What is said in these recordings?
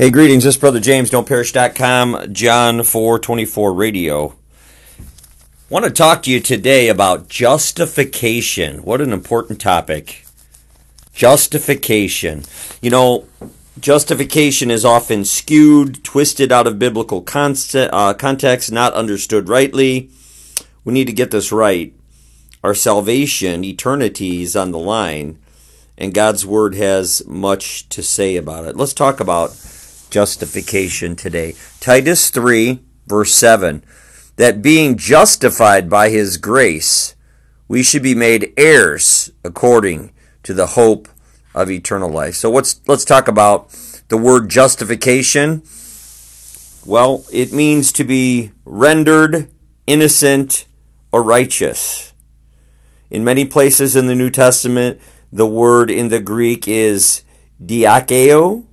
Hey, greetings. This is Brother James, don'tperish.com, John 4:24 radio. I want to talk to you today about justification. What an important topic. Justification. You know, justification is often skewed, twisted out of biblical context, not understood rightly. We need to get this right. Our salvation, eternity is on the line, and God's Word has much to say about it. Let's talk about justification today. Titus 3, verse 7, that being justified by His grace, we should be made heirs according to the hope of eternal life. So let's talk about the word justification. Well, it means to be rendered innocent or righteous. In many places in the New Testament, the word in the Greek is diakeo,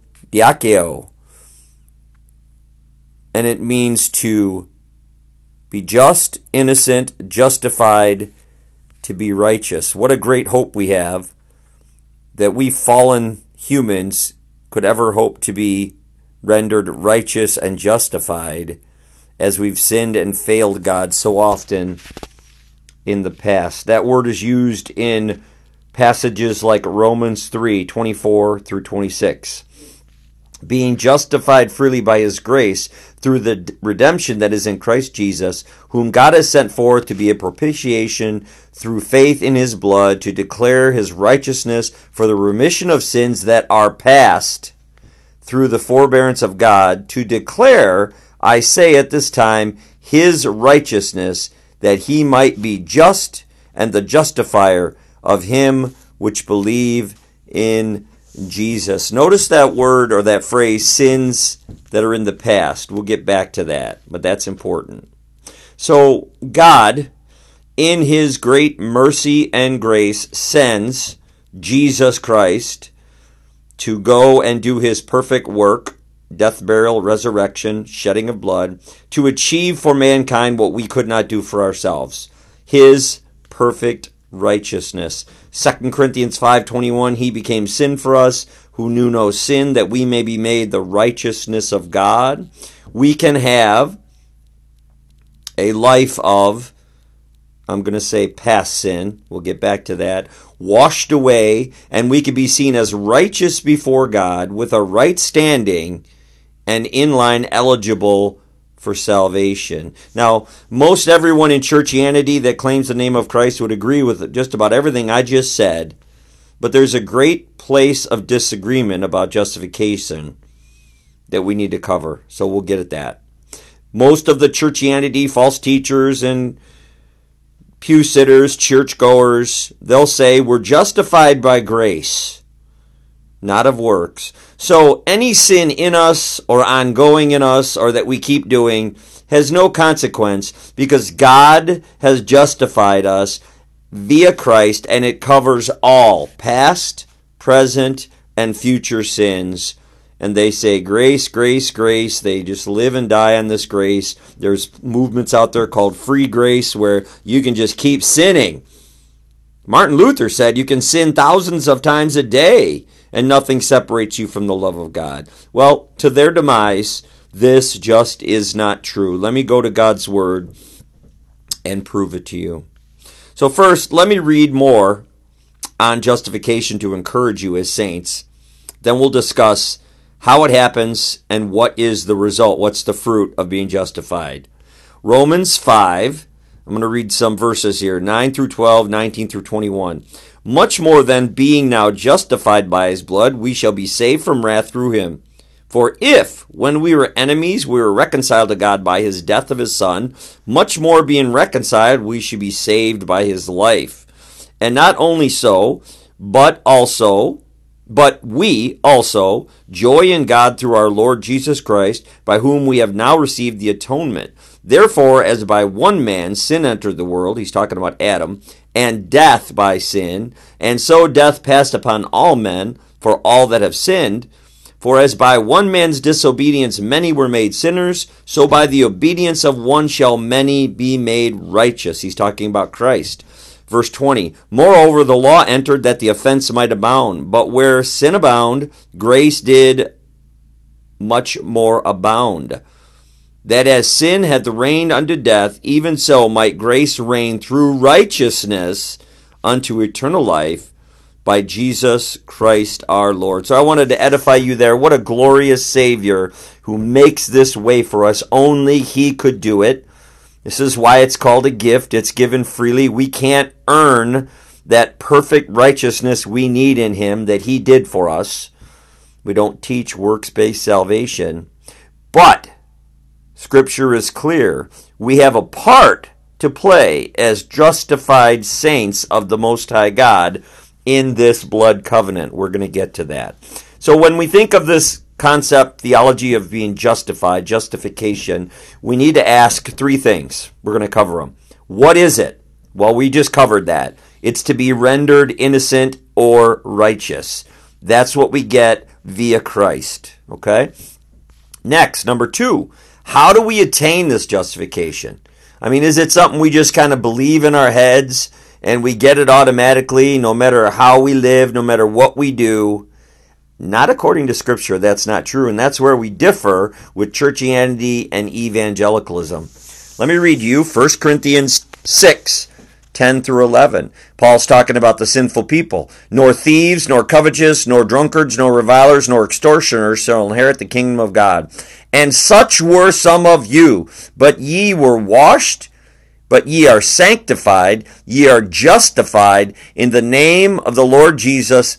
and it means to be just, innocent, justified, to be righteous. What a great hope we have that we fallen humans could ever hope to be rendered righteous and justified, as we've sinned and failed God so often in the past. That word is used in passages like Romans 3:24 through 26. Being justified freely by His grace through the redemption that is in Christ Jesus, whom God has sent forth to be a propitiation through faith in His blood, to declare His righteousness for the remission of sins that are past, through the forbearance of God, to declare, I say at this time, His righteousness, that He might be just and the justifier of him which believe in Jesus. Notice that word or that phrase, sins that are in the past. We'll get back to that, but that's important. So God, in His great mercy and grace, sends Jesus Christ to go and do His perfect work, death, burial, resurrection, shedding of blood, to achieve for mankind what we could not do for ourselves. His perfect righteousness. 2 Corinthians 5:21, He became sin for us who knew no sin, that we may be made the righteousness of God. We can have a life of, I'm going to say past sin, we'll get back to that, washed away, and we can be seen as righteous before God with a right standing and in line eligible for salvation. Now, most everyone in churchianity that claims the name of Christ would agree with just about everything I just said, but there's a great place of disagreement about justification that we need to cover, so we'll get at that. Most of the churchianity, false teachers and pew sitters, churchgoers, they'll say we're justified by grace, not of works. So any sin in us or ongoing in us or that we keep doing has no consequence because God has justified us via Christ, and it covers all past, present, and future sins. And they say grace, grace, grace. They just live and die on this grace. There's movements out there called free grace where you can just keep sinning. Martin Luther said you can sin thousands of times a day and nothing separates you from the love of God. Well, to their demise, this just is not true. Let me go to God's Word and prove it to you. So first, let me read more on justification to encourage you as saints. Then we'll discuss how it happens and what is the result, what's the fruit of being justified. Romans 5, I'm going to read some verses here, 9 through 12, 19 through 21. Much more than being now justified by His blood, we shall be saved from wrath through Him. For if, when we were enemies, we were reconciled to God by His death of His Son, much more being reconciled, we should be saved by His life. And not only so, but we also joy in God through our Lord Jesus Christ, by whom we have now received the atonement. Therefore, as by one man sin entered the world, he's talking about Adam, and death by sin, and so death passed upon all men, for all that have sinned. For as by one man's disobedience many were made sinners, so by the obedience of one shall many be made righteous. He's talking about Christ. Verse 20, moreover, the law entered that the offense might abound, but where sin abounded, grace did much more abound. That as sin hath reigned unto death, even so might grace reign through righteousness unto eternal life by Jesus Christ our Lord. So I wanted to edify you there. What a glorious Savior who makes this way for us. Only He could do it. This is why it's called a gift. It's given freely. We can't earn that perfect righteousness we need in Him that He did for us. We don't teach works-based salvation. But Scripture is clear. We have a part to play as justified saints of the Most High God in this blood covenant. We're going to get to that. So when we think of this concept, theology of being justified, justification, we need to ask three things. We're going to cover them. What is it? Well, we just covered that. It's to be rendered innocent or righteous. That's what we get via Christ. Okay? Next, number 2, how do we attain this justification? I mean, is it something we just kind of believe in our heads and we get it automatically no matter how we live, no matter what we do? Not according to Scripture. That's not true. And that's where we differ with churchianity and evangelicalism. Let me read you 1 Corinthians 6, 10 through 11. Paul's talking about the sinful people. Nor thieves, nor covetous, nor drunkards, nor revilers, nor extortioners shall inherit the kingdom of God. And such were some of you. But ye were washed, but ye are sanctified, ye are justified in the name of the Lord Jesus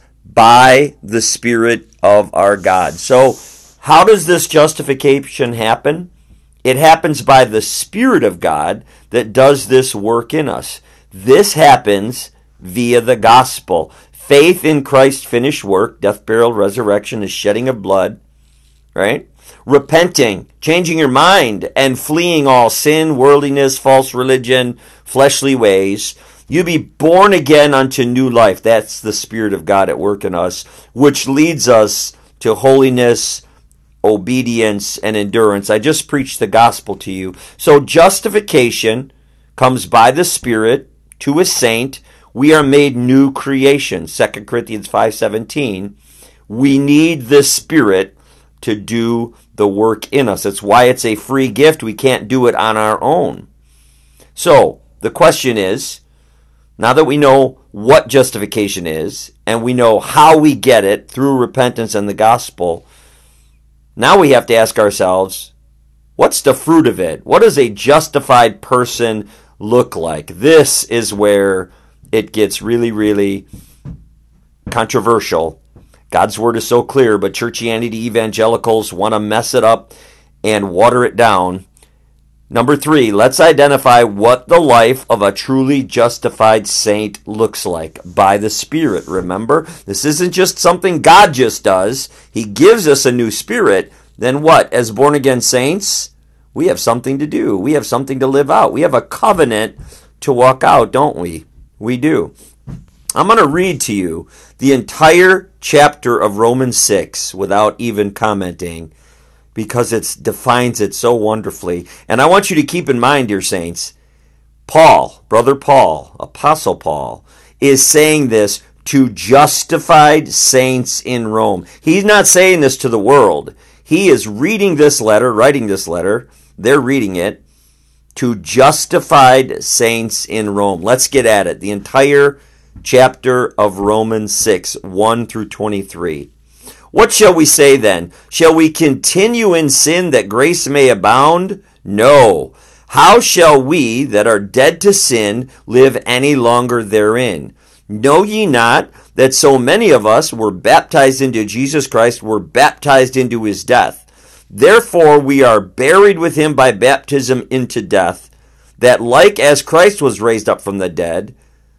by the Spirit of our God. So, how does this justification happen? It happens by the Spirit of God that does this work in us. This happens via the gospel. Faith in Christ's finished work, death, burial, resurrection, the shedding of blood, right? Repenting, changing your mind, and fleeing all sin, worldliness, false religion, fleshly ways. You be born again unto new life. That's the Spirit of God at work in us, which leads us to holiness, obedience, and endurance. I just preached the gospel to you. So justification comes by the Spirit to a saint. We are made new creation. 2 Corinthians 5:17. We need the Spirit to do the work in us. That's why it's a free gift. We can't do it on our own. So the question is, now that we know what justification is, and we know how we get it through repentance and the gospel, now we have to ask ourselves, what's the fruit of it? What does a justified person look like? This is where it gets really, really controversial. God's word is so clear, but churchianity evangelicals want to mess it up and water it down. Number 3, let's identify what the life of a truly justified saint looks like by the Spirit. Remember, this isn't just something God just does. He gives us a new spirit. Then what? As born-again saints, we have something to do. We have something to live out. We have a covenant to walk out, don't we? We do. I'm going to read to you the entire chapter of Romans 6 without even commenting, because it defines it so wonderfully. And I want you to keep in mind, dear saints, Paul, Brother Paul, Apostle Paul, is saying this to justified saints in Rome. He's not saying this to the world. He is reading this letter, writing this letter, they're reading it, to justified saints in Rome. Let's get at it. The entire chapter of Romans 6, 1 through 23. What shall we say then? Shall we continue in sin that grace may abound? No. How shall we that are dead to sin live any longer therein? Know ye not that so many of us were baptized into Jesus Christ, were baptized into his death? Therefore we are buried with him by baptism into death, that like as Christ was raised up from the dead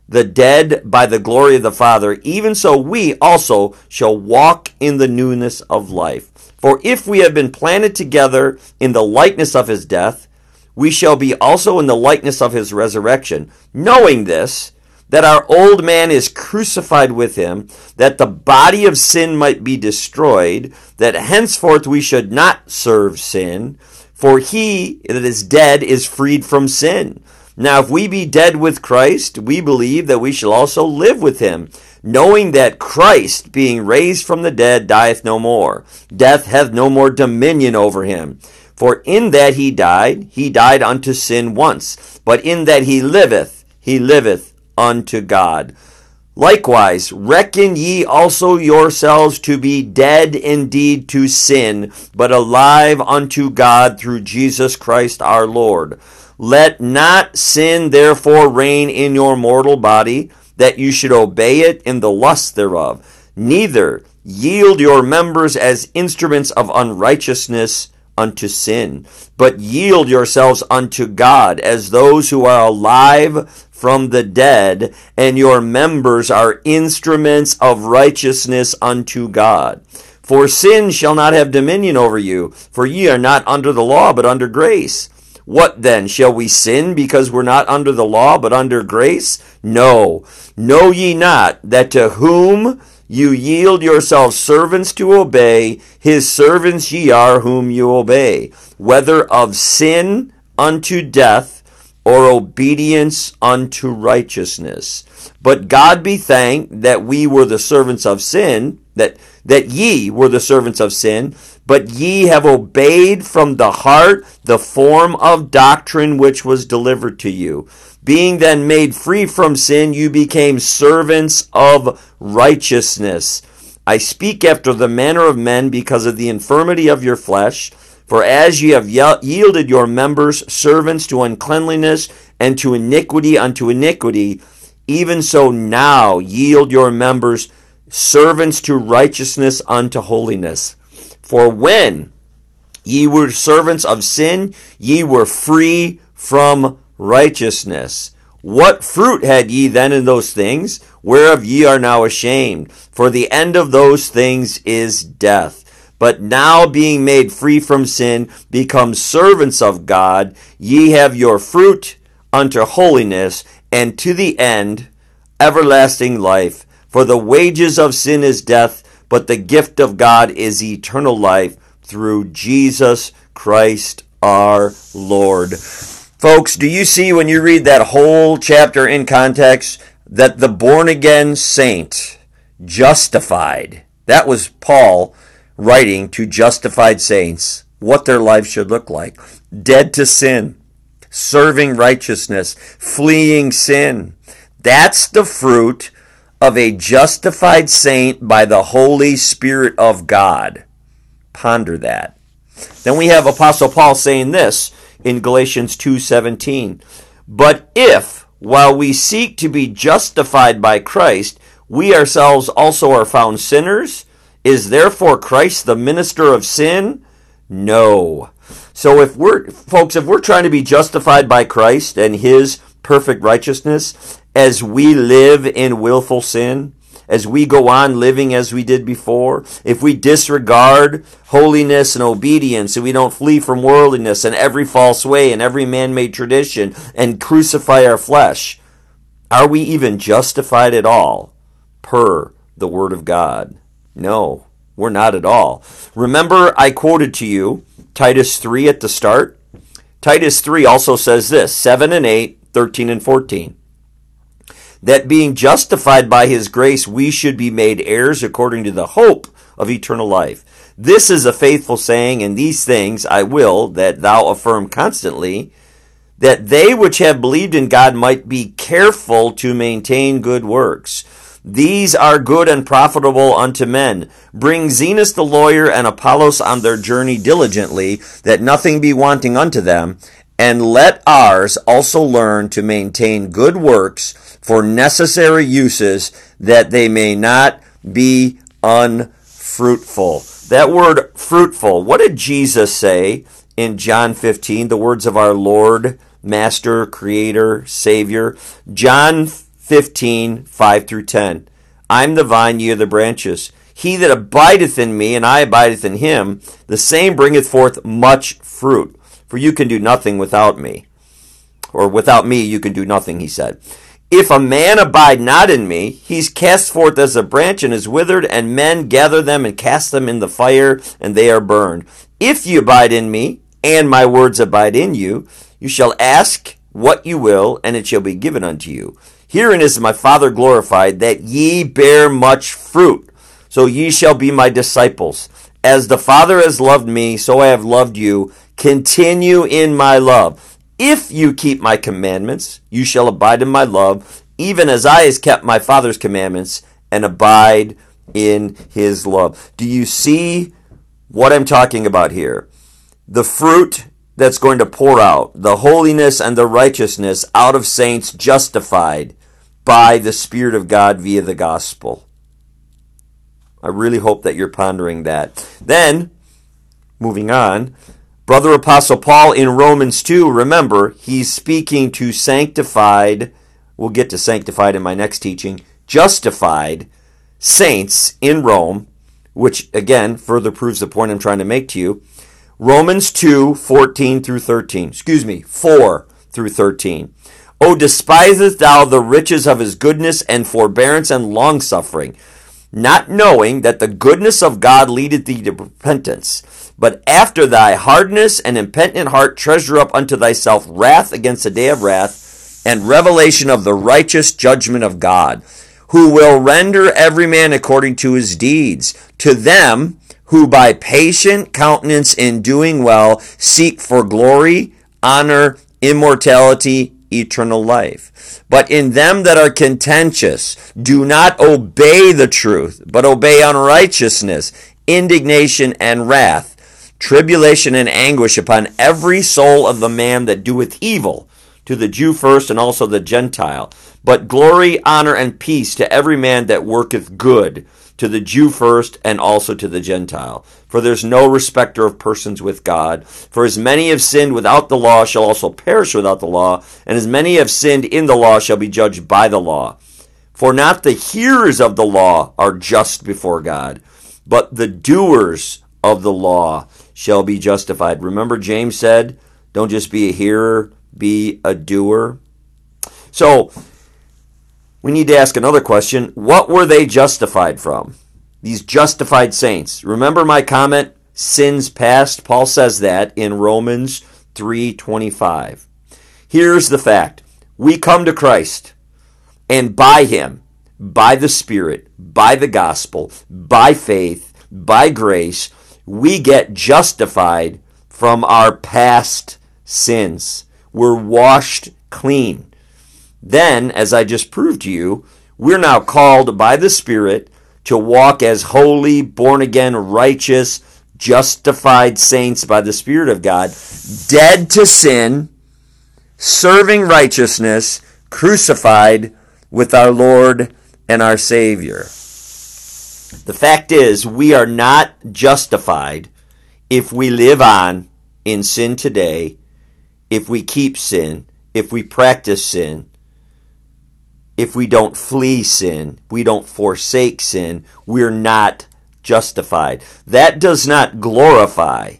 by the glory of the Father, even so we also shall walk in the newness of life. For if we have been planted together in the likeness of his death, we shall be also in the likeness of his resurrection, knowing this, that our old man is crucified with him, that the body of sin might be destroyed, that henceforth we should not serve sin, for he that is dead is freed from sin. Now if we be dead with Christ, we believe that we shall also live with him, knowing that Christ, being raised from the dead, dieth no more. Death hath no more dominion over him. For in that he died unto sin once. But in that he liveth unto God. Likewise, reckon ye also yourselves to be dead indeed to sin, but alive unto God through Jesus Christ our Lord. Let not sin therefore reign in your mortal body, that you should obey it in the lust thereof. Neither yield your members as instruments of unrighteousness unto sin, but yield yourselves unto God as those who are alive from the dead, and your members are instruments of righteousness unto God. For sin shall not have dominion over you, for ye are not under the law, but under grace. What then? Shall we sin because we're not under the law, but under grace? No. Know ye not that to whom you yield yourselves servants to obey, his servants ye are whom you obey, whether of sin unto death, or obedience unto righteousness. But God be thanked that we were the servants of sin, that ye were the servants of sin, but ye have obeyed from the heart the form of doctrine which was delivered to you. Being then made free from sin, you became servants of righteousness. I speak after the manner of men because of the infirmity of your flesh. For as ye have yielded your members servants to uncleanliness, and to iniquity unto iniquity, even so now yield your members servants to righteousness unto holiness. For when ye were servants of sin, ye were free from righteousness. What fruit had ye then in those things, whereof ye are now ashamed? For the end of those things is death. But now being made free from sin, become servants of God, ye have your fruit unto holiness, and to the end everlasting life. For the wages of sin is death, but the gift of God is eternal life through Jesus Christ our Lord. Folks, do you see when you read that whole chapter in context that the born-again saint, justified, that was Paul writing to justified saints, what their life should look like. Dead to sin, serving righteousness, fleeing sin. That's the fruit of a justified saint by the Holy Spirit of God. Ponder that. Then we have Apostle Paul saying this in Galatians 2:17. But if, while we seek to be justified by Christ, we ourselves also are found sinners, is therefore Christ the minister of sin? No. So if we're trying to be justified by Christ and his perfect righteousness, as we live in willful sin, as we go on living as we did before, if we disregard holiness and obedience, and we don't flee from worldliness and every false way and every man-made tradition and crucify our flesh, are we even justified at all per the Word of God? No, we're not at all. Remember, I quoted to you Titus 3 at the start. Titus 3 also says this, 7 and 8, 13 and 14. That being justified by his grace, we should be made heirs according to the hope of eternal life. This is a faithful saying, and these things I will that thou affirm constantly, that they which have believed in God might be careful to maintain good works. These are good and profitable unto men. Bring Zenas the lawyer and Apollos on their journey diligently, that nothing be wanting unto them. And let ours also learn to maintain good works for necessary uses, that they may not be unfruitful. That word fruitful, what did Jesus say in John 15, the words of our Lord, Master, Creator, Savior? John 15, 5 through 10. I'm the vine, ye are the branches. He that abideth in me, and I abideth in him, the same bringeth forth much fruit. For you can do nothing without me. Or without me you can do nothing, he said. If a man abide not in me, he's cast forth as a branch and is withered, and men gather them and cast them in the fire, and they are burned. If you abide in me, and my words abide in you, you shall ask what you will, and it shall be given unto you. Herein is my Father glorified, that ye bear much fruit. So ye shall be my disciples. As the Father has loved me, so I have loved you. Continue in my love. If you keep my commandments, you shall abide in my love, even as I has kept my Father's commandments and abide in his love. Do you see what I'm talking about here? The fruit that's going to pour out, the holiness and the righteousness out of saints justified by the Spirit of God via the gospel. I really hope that you're pondering that. Then, moving on, Brother Apostle Paul in Romans 2, remember, he's speaking to sanctified, we'll get to sanctified in my next teaching, justified saints in Rome, which again further proves the point I'm trying to make to you. Romans 2, 14 through 13. 4 through 13. O despisest thou the riches of his goodness and forbearance and longsuffering, not knowing that the goodness of God leadeth thee to repentance. But after thy hardness and impenitent heart treasure up unto thyself wrath against the day of wrath, and revelation of the righteous judgment of God, who will render every man according to his deeds. To them who by patient countenance in doing well seek for glory, honor, immortality, eternal life. But in them that are contentious, do not obey the truth, but obey unrighteousness, indignation and wrath, tribulation and anguish upon every soul of the man that doeth evil, to the Jew first and also the Gentile. But glory, honor, and peace to every man that worketh good, to the Jew first and also to the Gentile. For there's no respecter of persons with God. For as many have sinned without the law shall also perish without the law, and as many have sinned in the law shall be judged by the law. For not the hearers of the law are just before God, but the doers of the law shall be justified. Remember James said, don't just be a hearer, be a doer. So, we need to ask another question. What were they justified from? These justified saints. Remember my comment, sins past? Paul says that in Romans 3:25. Here's the fact. We come to Christ, and by him, by the Spirit, by the gospel, by faith, by grace, we get justified from our past sins. We're washed clean. Then, as I just proved to you, we're now called by the Spirit to walk as holy, born-again, righteous, justified saints by the Spirit of God, dead to sin, serving righteousness, crucified with our Lord and our Savior. The fact is, we are not justified if we live on in sin today, if we keep sin, if we practice sin, if we don't flee sin, we don't forsake sin, we're not justified. That does not glorify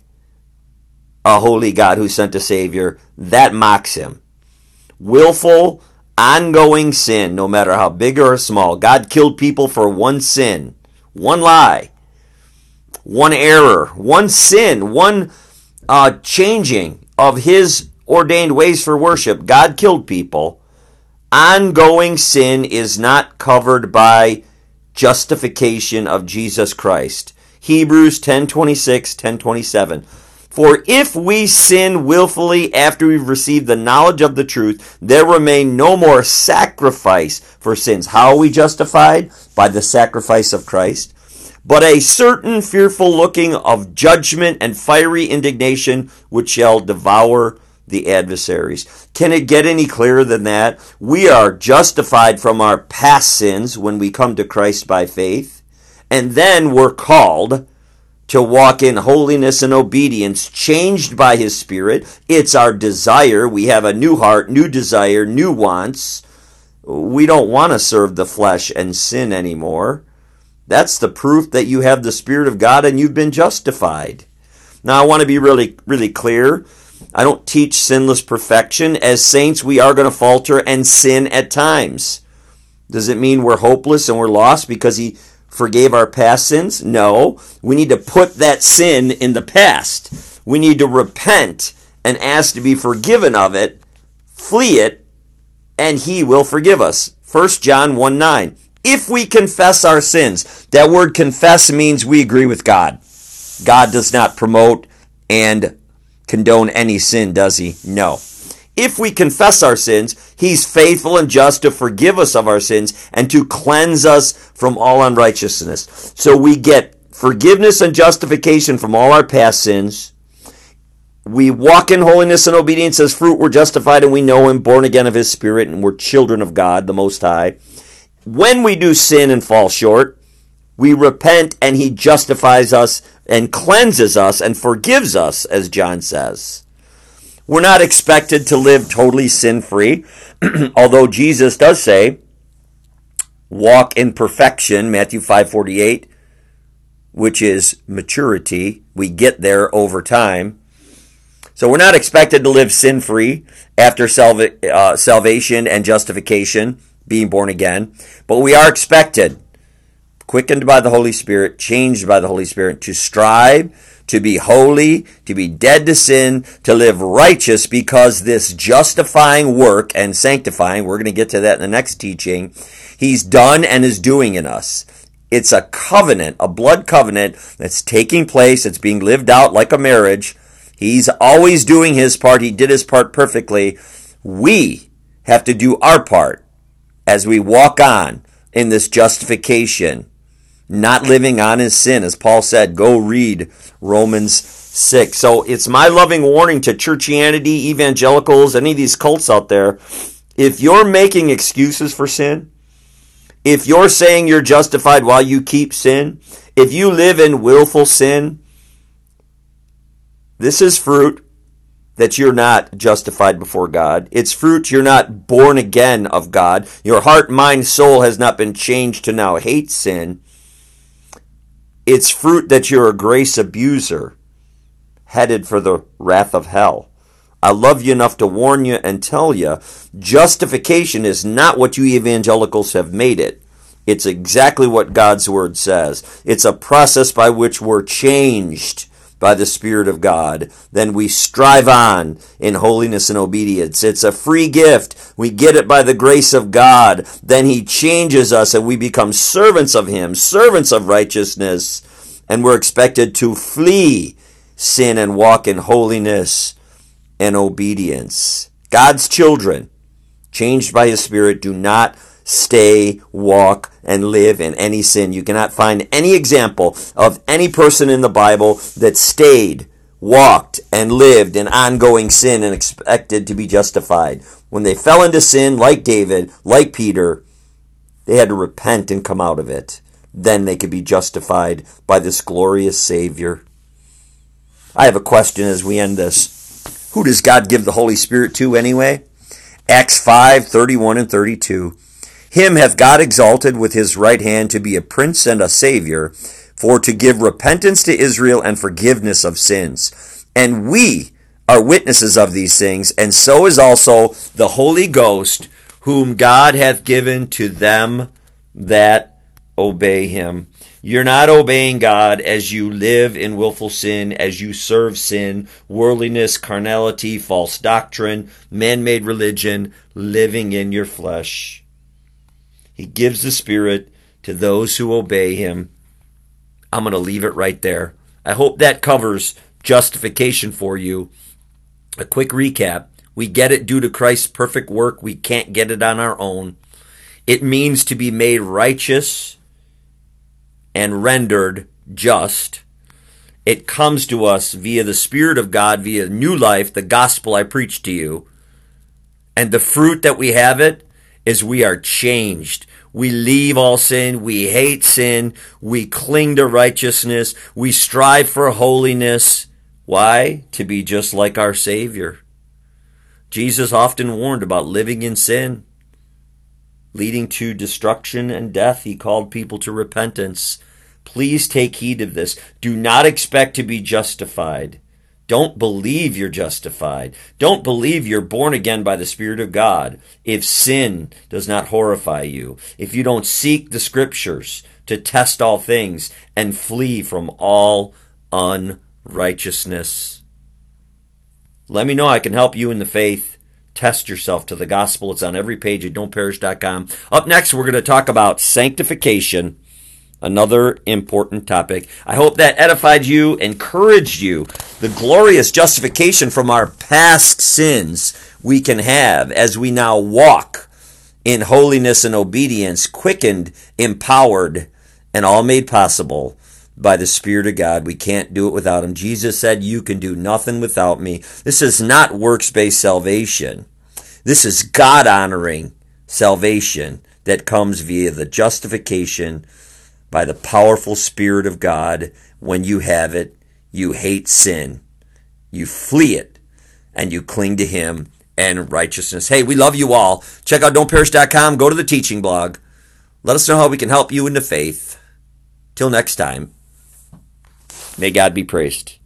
a holy God who sent a Savior. That mocks him. Willful, ongoing sin, no matter how big or small. God killed people for one sin, one lie, one error, one sin, one changing of his ordained ways for worship. God killed people. Ongoing sin is not covered by justification of Jesus Christ. Hebrews 10:26, 10:27. For if we sin willfully after we've received the knowledge of the truth, there remain no more sacrifice for sins. How are we justified? By the sacrifice of Christ. But a certain fearful looking of judgment and fiery indignation which shall devour the adversaries. Can it get any clearer than that? We are justified from our past sins when we come to Christ by faith, and then we're called to walk in holiness and obedience, changed by his Spirit. It's our desire. We have a new heart, new desire, new wants. We don't want to serve the flesh and sin anymore. That's the proof that you have the Spirit of God and you've been justified. Now, I want to be really, really clear. I don't teach sinless perfection. As saints, we are going to falter and sin at times. Does it mean we're hopeless and we're lost because he forgave our past sins? No. We need to put that sin in the past. We need to repent and ask to be forgiven of it, flee it, and he will forgive us. 1 John 1:9. If we confess our sins, that word confess means we agree with God. God does not promote and condone any sin, does he? No. If we confess our sins, he's faithful and just to forgive us of our sins and to cleanse us from all unrighteousness. So we get forgiveness and justification from all our past sins. We walk in holiness and obedience as fruit. We're justified and we know him, born again of his Spirit, and we're children of God, the Most High. When we do sin and fall short, we repent and he justifies us and cleanses us and forgives us, as John says. We're not expected to live totally sin-free, although Jesus does say, walk in perfection, Matthew 5:48, which is maturity. We get there over time. So we're not expected to live sin-free after salvation and justification, being born again, but we are expected, quickened by the Holy Spirit, changed by the Holy Spirit, to strive, to be holy, to be dead to sin, to live righteous, because this justifying work and sanctifying, we're going to get to that in the next teaching, he's done and is doing in us. It's a covenant, a blood covenant that's taking place. It's being lived out like a marriage. He's always doing his part. He did his part perfectly. We have to do our part as we walk on in this justification, not living on his sin. As Paul said, go read Romans 6. So it's my loving warning to churchianity, evangelicals, any of these cults out there. If you're making excuses for sin, if you're saying you're justified while you keep sin, if you live in willful sin, this is fruit that you're not justified before God. It's fruit you're not born again of God. Your heart, mind, soul has not been changed to now hate sin. It's fruit that you're a grace abuser, headed for the wrath of hell. I love you enough to warn you and tell you, justification is not what you evangelicals have made it. It's exactly what God's Word says. It's a process by which we're changed by the Spirit of God. Then we strive on in holiness and obedience. It's a free gift. We get it by the grace of God. Then he changes us and we become servants of him, servants of righteousness. And we're expected to flee sin and walk in holiness and obedience. God's children, changed by his Spirit, do not stay, walk, and live in any sin. You cannot find any example of any person in the Bible that stayed, walked, and lived in ongoing sin and expected to be justified. When they fell into sin, like David, like Peter, they had to repent and come out of it. Then they could be justified by this glorious Savior. I have a question as we end this. Who does God give the Holy Spirit to anyway? Acts 5:31 and 32. Him hath God exalted with his right hand to be a prince and a savior, for to give repentance to Israel and forgiveness of sins. And we are witnesses of these things, and so is also the Holy Ghost, whom God hath given to them that obey him. You're not obeying God as you live in willful sin, as you serve sin, worldliness, carnality, false doctrine, man-made religion, living in your flesh. He gives the Spirit to those who obey him. I'm going to leave it right there. I hope that covers justification for you. A quick recap. We get it due to Christ's perfect work. We can't get it on our own. It means to be made righteous and rendered just. It comes to us via the Spirit of God, via new life, the gospel I preached to you. And the fruit that we have it is we are changed. We leave all sin. We hate sin. We cling to righteousness. We strive for holiness. Why? To be just like our Savior. Jesus often warned about living in sin, leading to destruction and death. He called people to repentance. Please take heed of this. Do not expect to be justified. Don't believe you're justified. Don't believe you're born again by the Spirit of God if sin does not horrify you, if you don't seek the Scriptures to test all things and flee from all unrighteousness. Let me know. I can help you in the faith. Test yourself to the gospel. It's on every page at don'tperish.com. Up next, we're going to talk about sanctification, another important topic. I hope that edified you, encouraged you. The glorious justification from our past sins we can have as we now walk in holiness and obedience, quickened, empowered, and all made possible by the Spirit of God. We can't do it without Him. Jesus said, you can do nothing without me. This is not works-based salvation. This is God-honoring salvation that comes via the justification by the powerful Spirit of God. When you have it, you hate sin. You flee it, and you cling to Him and righteousness. Hey, we love you all. Check out don'tperish.com. Go to the teaching blog. Let us know how we can help you in the faith. Till next time, may God be praised.